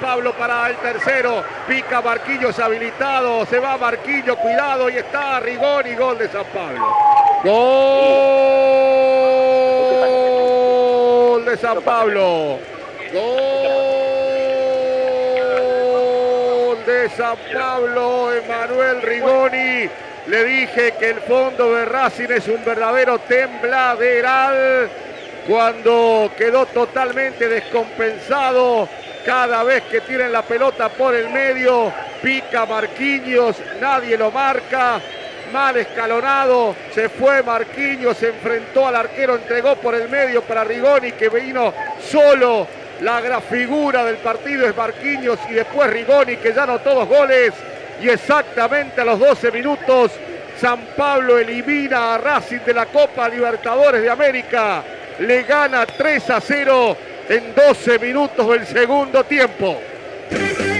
Pablo para el tercero. Pica Marquinhos habilitado. Se va Marquinhos, cuidado. Y está Rigoni, gol de San Pablo. Gol de San Pablo. Gol de San Pablo, Emanuel Rigoni. Le dije que el fondo de Racing es un verdadero tembladeral cuando quedó totalmente descompensado. Cada vez que tienen la pelota por el medio, pica Marquinhos, nadie lo marca. Mal escalonado, se fue Marquinhos, se enfrentó al arquero, entregó por el medio para Rigoni, que vino solo. La gran figura del partido es Marquinhos y después Rigoni, que ya anotó 2 goles. Y exactamente a los 12 minutos, San Pablo elimina a Racing de la Copa Libertadores de América. Le gana 3-0 en 12 minutos del segundo tiempo.